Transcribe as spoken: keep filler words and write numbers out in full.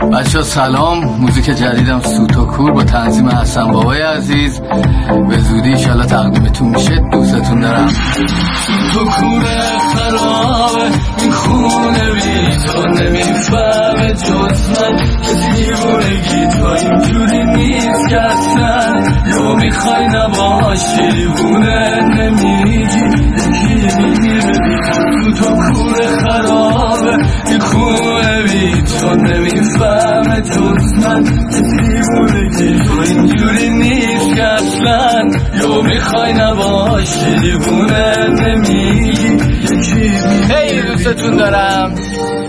بچه سلام، موزیک جدیدم سوت و کور با تنظیم حسن بابای عزیز به زودی انشالله تقدیمتون میشه. دوستتون دارم. سوت و کور خرابه این خونه بی تو نمیفهمه جز من که دیوونگی تو اینجوری نیست که اصلا یا میخوای نباشی دیوونه نمیگی یکی میگیره سوت و کور خرابه این خونه بی تو نمیفهمه جز من که دیوونگی تو اینجوری نیست که اصلا یا میخوای نباشی دیوونه نمیگی یکی میگیره. هی دوستتون دارم.